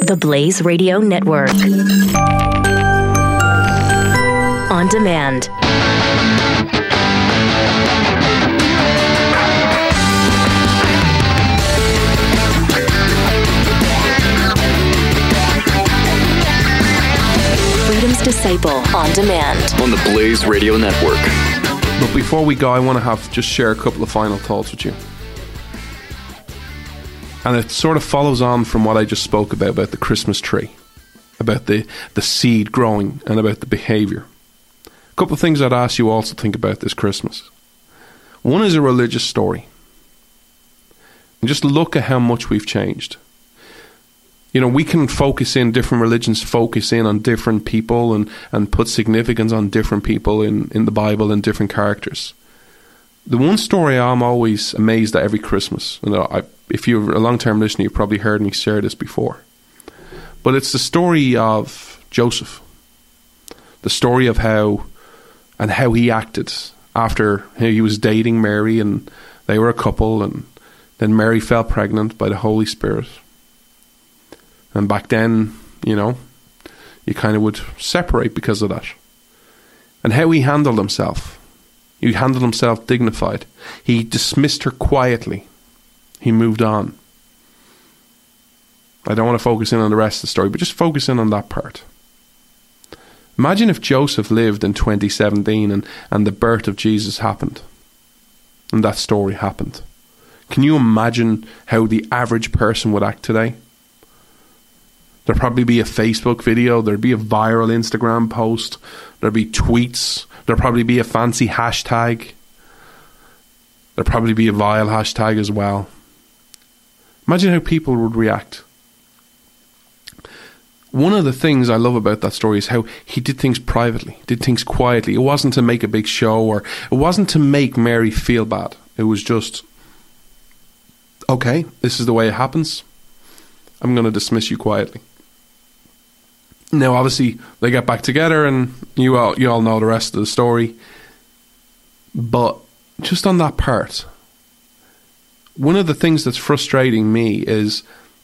The Blaze Radio Network. On demand. Freedom's Disciple on demand. On the Blaze Radio Network. But before we go, I want to just share a couple of final thoughts with you. And it sort of follows on from what I just spoke about the Christmas tree, about the seed growing and about the behaviour. A couple of things I'd ask you also to think about this Christmas. One is a religious story. And just look at how much we've changed. You know, we can different religions focus in on different people and put significance on different people in the Bible and different characters. The one story I'm always amazed at every Christmas, and if you're a long-term listener, you've probably heard me share this before, but it's the story of Joseph. The story of how he acted after he was dating Mary and they were a couple, and then Mary fell pregnant by the Holy Spirit. And back then, you kind of would separate because of that. And how he handled himself. He handled himself dignified. He dismissed her quietly. He moved on. I don't want to focus in on the rest of the story, but just focus in on that part. Imagine if Joseph lived in 2017 and the birth of Jesus happened. And that story happened. Can you imagine how the average person would act today? There'd probably be a Facebook video. There'd be a viral Instagram post. There'd be tweets. There'd probably be a fancy hashtag. There'd probably be a vile hashtag as well. Imagine how people would react. One of the things I love about that story is how he did things privately, did things quietly. It wasn't to make a big show, or it wasn't to make Mary feel bad. It was just, okay, this is the way it happens. I'm going to dismiss you quietly. Now, obviously, they get back together, and you all know the rest of the story. But just on that part, one of the things that's frustrating me is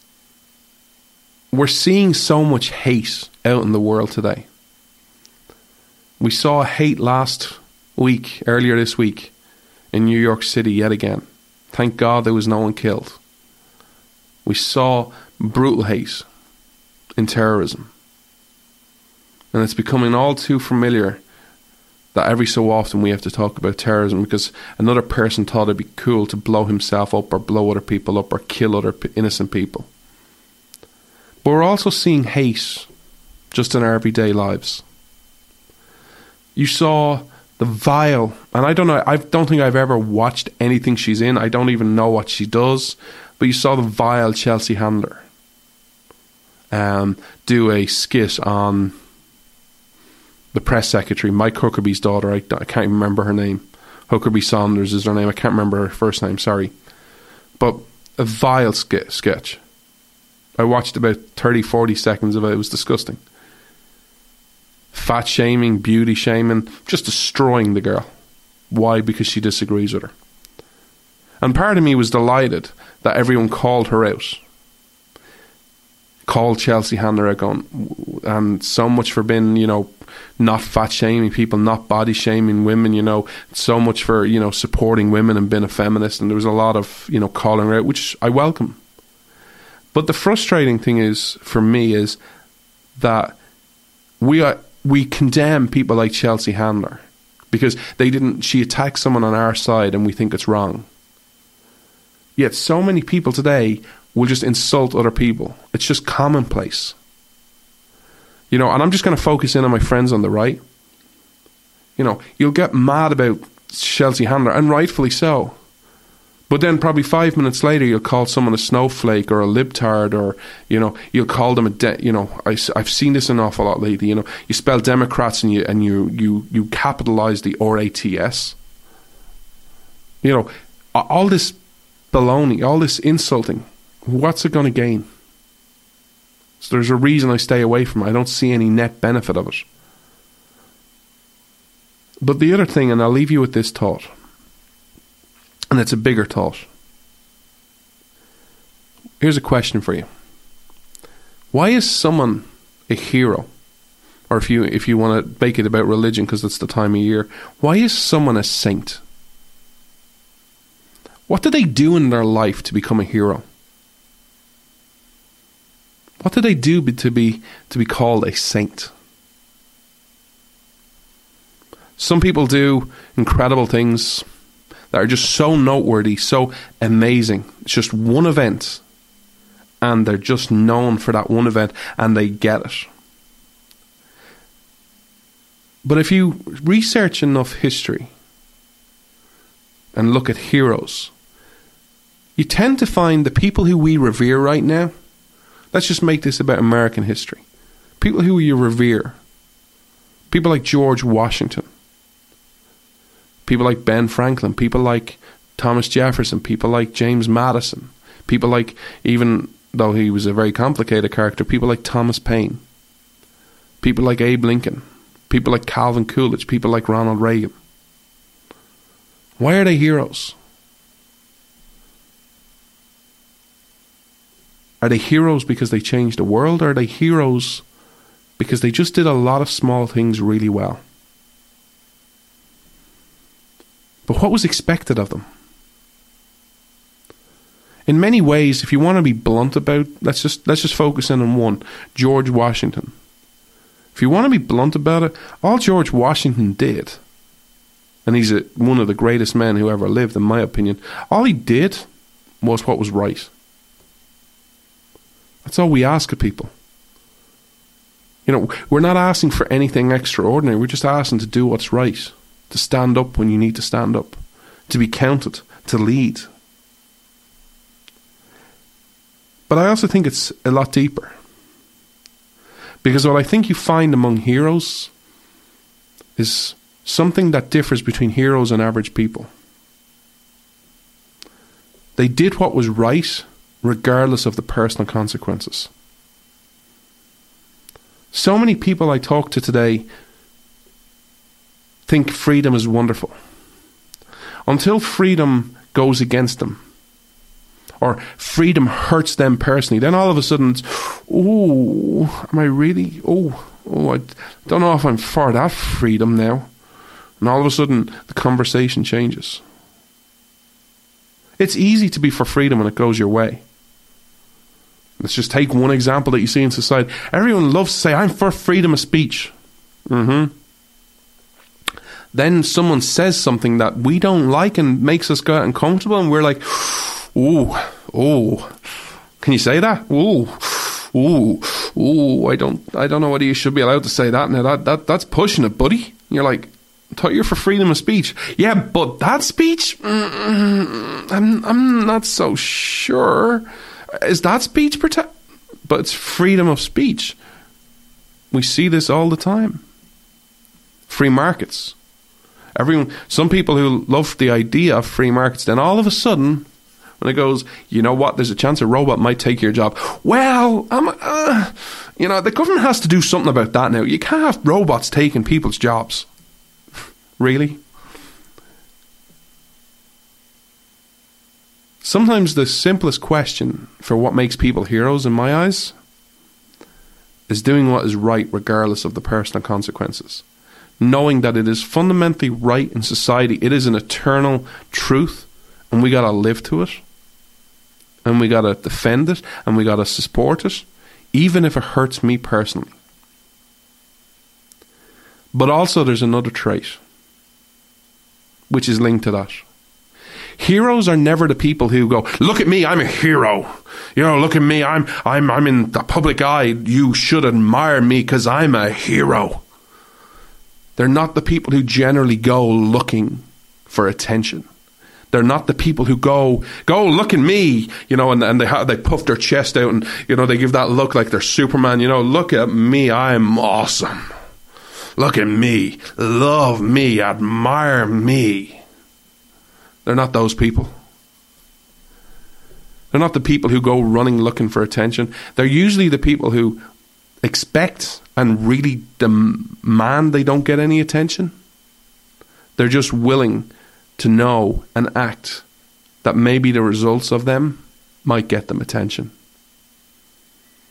we're seeing so much hate out in the world today. We saw hate earlier this week, in New York City yet again. Thank God there was no one killed. We saw brutal hate in terrorism. And it's becoming all too familiar that every so often we have to talk about terrorism because another person thought it'd be cool to blow himself up or blow other people up or kill other innocent people. But we're also seeing hate just in our everyday lives. You saw the vile, and I don't think I've ever watched anything she's in. I don't even know what she does. But you saw the vile Chelsea Handler do a skit on the press secretary, Mike Huckabee's daughter. I can't remember her name. Huckabee Saunders is her name. I can't remember her first name, sorry. But a vile sketch. I watched about 30, 40 seconds of it. It was disgusting. Fat shaming, beauty shaming, just destroying the girl. Why? Because she disagrees with her. And part of me was delighted that everyone called her out. Called Chelsea Handler out going, and so much for being, not fat shaming people, not body shaming women, so much for, supporting women and being a feminist. And there was a lot of, calling her out, which I welcome. But the frustrating thing is, for me, is that we condemn people like Chelsea Handler because she attacked someone on our side and we think it's wrong. Yet so many people today will just insult other people. It's just commonplace. And I'm just going to focus in on my friends on the right. You'll get mad about Chelsea Handler, and rightfully so. But then probably 5 minutes later, you'll call someone a snowflake or a libtard, or, you'll call them I've seen this an awful lot lately. You spell Democrats and you capitalize the RATS. All this baloney, all this insulting, what's it going to gain? So there's a reason I stay away from it. I don't see any net benefit of it. But the other thing, and I'll leave you with this thought, and it's a bigger thought. Here's a question for you. Why is someone a hero? Or if you want to make it about religion because it's the time of year, why is someone a saint? What did they do in their life to become a hero? What did they do to be called a saint? Some people do incredible things that are just so noteworthy, so amazing. It's just one event, and they're just known for that one event, and they get it. But if you research enough history and look at heroes, you tend to find the people who we revere right now. Let's just make this about American history. People who you revere. People like George Washington. People like Ben Franklin. People like Thomas Jefferson. People like James Madison. People like, even though he was a very complicated character, people like Thomas Paine. People like Abe Lincoln. People like Calvin Coolidge. People like Ronald Reagan. Why are they heroes? Are they heroes because they changed the world, or are they heroes because they just did a lot of small things really well? But what was expected of them? In many ways, if you want to be blunt about, let's just focus in on one, George Washington. If you want to be blunt about it, all George Washington did, and he's one of the greatest men who ever lived, in my opinion, all he did was what was right. That's all we ask of people. You know, we're not asking for anything extraordinary. We're just asking to do what's right, to stand up when you need to stand up, to be counted, to lead. But I also think it's a lot deeper. Because what I think you find among heroes is something that differs between heroes and average people. They did what was right, regardless of the personal consequences. So many people I talk to today think freedom is wonderful. Until freedom goes against them, or freedom hurts them personally, then all of a sudden it's, oh, am I really? Oh, I don't know if I'm for that freedom now. And all of a sudden the conversation changes. It's easy to be for freedom when it goes your way. Let's just take one example that you see in society. Everyone loves to say, I'm for freedom of speech. Then someone says something that we don't like and makes us go out uncomfortable, and we're like, oh, can you say that? I don't know whether you should be allowed to say that. Now that's pushing it, buddy. And you're like, I thought you're for freedom of speech. Yeah, but that speech, I'm not so sure. Is that speech protect? But it's freedom of speech. We see this all the time. Free markets. Some people who love the idea of free markets, then all of a sudden, when it goes, you know what, there's a chance a robot might take your job. Well, the government has to do something about that now. You can't have robots taking people's jobs. Really? Sometimes the simplest question for what makes people heroes, in my eyes, is doing what is right regardless of the personal consequences. Knowing that it is fundamentally right in society. It is an eternal truth, and we got to live to it. And we got to defend it, and we got to support it, even if it hurts me personally. But also there's another trait, which is linked to that. Heroes are never the people who go, look at me, I'm a hero. You know, look at me, I'm in the public eye. You should admire me because I'm a hero. They're not the people who generally go looking for attention. They're not the people who go look at me, you know, and they puff their chest out and, you know, they give that look like they're Superman. You know, look at me, I'm awesome. Look at me, love me, admire me. They're not those people. They're not the people who go running looking for attention. They're usually the people who expect and really demand they don't get any attention. They're just willing to know and act that maybe the results of them might get them attention.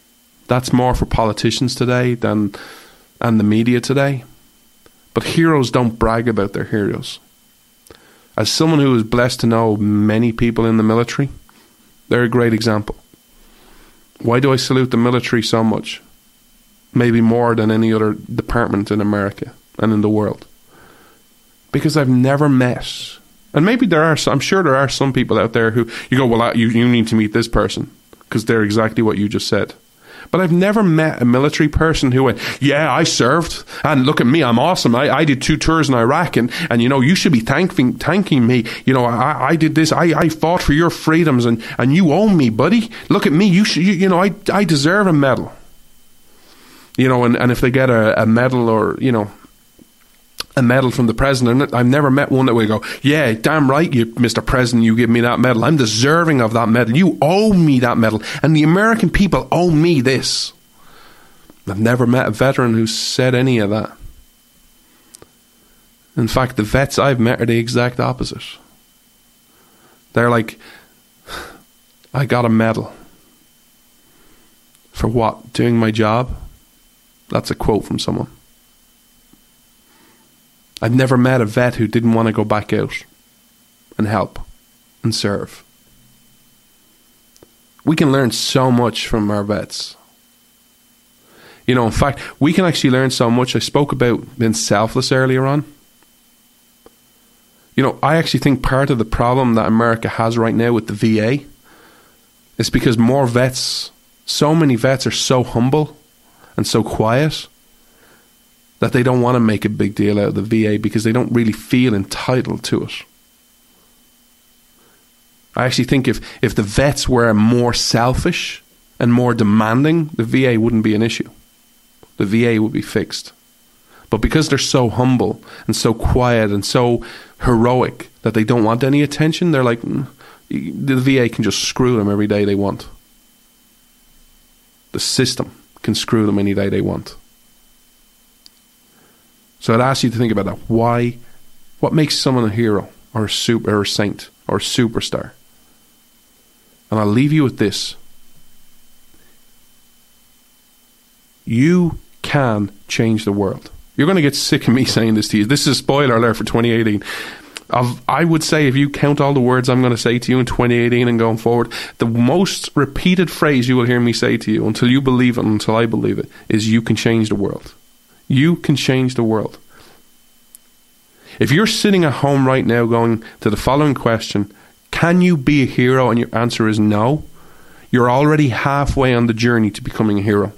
That's more for politicians today and the media today. But heroes don't brag about their heroes. As someone who is blessed to know many people in the military, they're a great example. Why do I salute the military so much? Maybe more than any other department in America and in the world. Because I've never met, and maybe I'm sure there are some people out there who you go, well, you need to meet this person because they're exactly what you just said. But I've never met a military person who went, yeah, I served, and look at me, I'm awesome. I did 2 tours in Iraq, and you should be thanking me. I did this. I fought for your freedoms, and you owe me, buddy. Look at me. I deserve a medal. And if they get a medal or a medal from the president, I've never met one that would go, yeah, damn right, Mr. President, you give me that medal. I'm deserving of that medal. You owe me that medal. And the American people owe me this. I've never met a veteran who said any of that. In fact, the vets I've met are the exact opposite. They're like, I got a medal. For what? Doing my job? That's a quote from someone. I've never met a vet who didn't want to go back out and help and serve. We can learn so much from our vets. In fact, we can actually learn so much. I spoke about being selfless earlier on. I actually think part of the problem that America has right now with the VA is because so many vets are so humble and so quiet that they don't want to make a big deal out of the VA because they don't really feel entitled to it. I actually think if the vets were more selfish and more demanding, the VA wouldn't be an issue. The VA would be fixed. But because they're so humble and so quiet and so heroic that they don't want any attention, they're like, the VA can just screw them every day they want. The system can screw them any day they want. So I'd ask you to think about that. Why? What makes someone a hero or a saint or a superstar? And I'll leave you with this. You can change the world. You're going to get sick of me saying this to you. This is a spoiler alert for 2018. I would say if you count all the words I'm going to say to you in 2018 and going forward, the most repeated phrase you will hear me say to you until you believe it and until I believe it is you can change the world. You can change the world. If you're sitting at home right now going to the following question, can you be a hero? And your answer is no. You're already halfway on the journey to becoming a hero.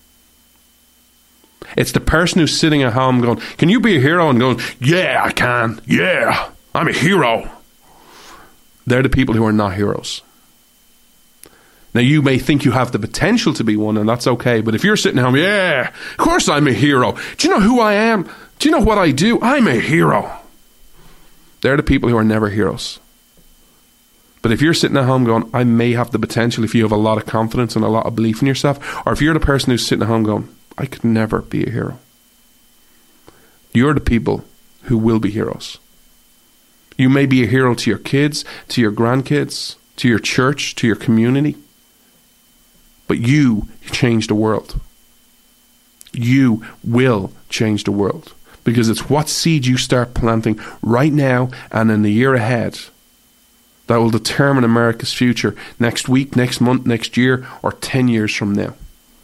It's the person who's sitting at home going, can you be a hero? And going, yeah, I can. Yeah, I'm a hero. They're the people who are not heroes. Now, you may think you have the potential to be one, and that's okay. But if you're sitting at home, yeah, of course I'm a hero. Do you know who I am? Do you know what I do? I'm a hero. They're the people who are never heroes. But if you're sitting at home going, I may have the potential, if you have a lot of confidence and a lot of belief in yourself, or if you're the person who's sitting at home going, I could never be a hero. You're the people who will be heroes. You may be a hero to your kids, to your grandkids, to your church, to your community. But you change the world. You will change the world. Because it's what seed you start planting right now and in the year ahead that will determine America's future next week, next month, next year, or 10 years from now.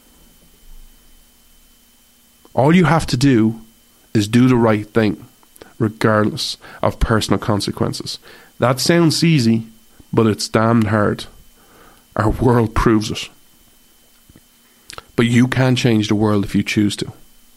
All you have to do is do the right thing, regardless of personal consequences. That sounds easy, but it's damned hard. Our world proves it. But you can change the world if you choose to.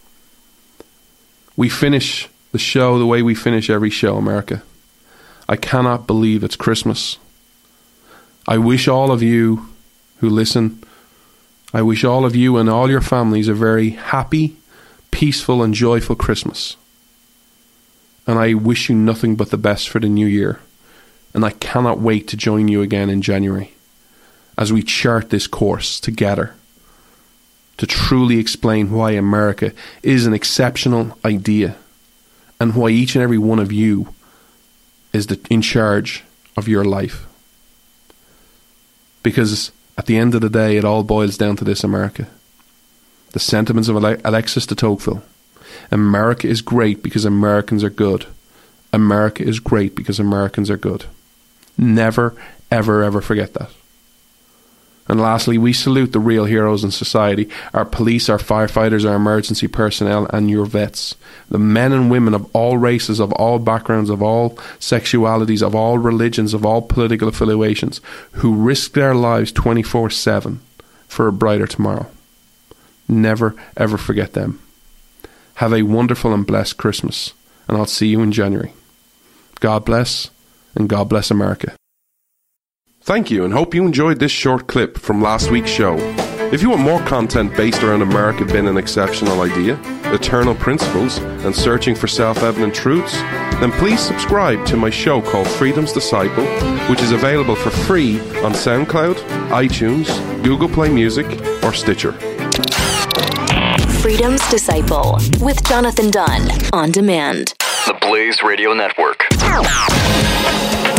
We finish the show the way we finish every show, America. I cannot believe it's Christmas. I wish all of you who listen, I wish all of you and all your families a very happy, peaceful and joyful Christmas. And I wish you nothing but the best for the new year. And I cannot wait to join you again in January as we chart this course together to truly explain why America is an exceptional idea and why each and every one of you is in charge of your life. Because at the end of the day, it all boils down to this, America. The sentiments of Alexis de Tocqueville. America is great because Americans are good. America is great because Americans are good. Never, ever, ever forget that. And lastly, we salute the real heroes in society, our police, our firefighters, our emergency personnel, and your vets. The men and women of all races, of all backgrounds, of all sexualities, of all religions, of all political affiliations, who risk their lives 24/7 for a brighter tomorrow. Never, ever forget them. Have a wonderful and blessed Christmas, and I'll see you in January. God bless, and God bless America. Thank you, and hope you enjoyed this short clip from last week's show. If you want more content based around America being an exceptional idea, eternal principles, and searching for self-evident truths, then please subscribe to my show called Freedom's Disciple, which is available for free on SoundCloud, iTunes, Google Play Music, or Stitcher. Freedom's Disciple with Jonathan Dunn on demand. The Blaze Radio Network.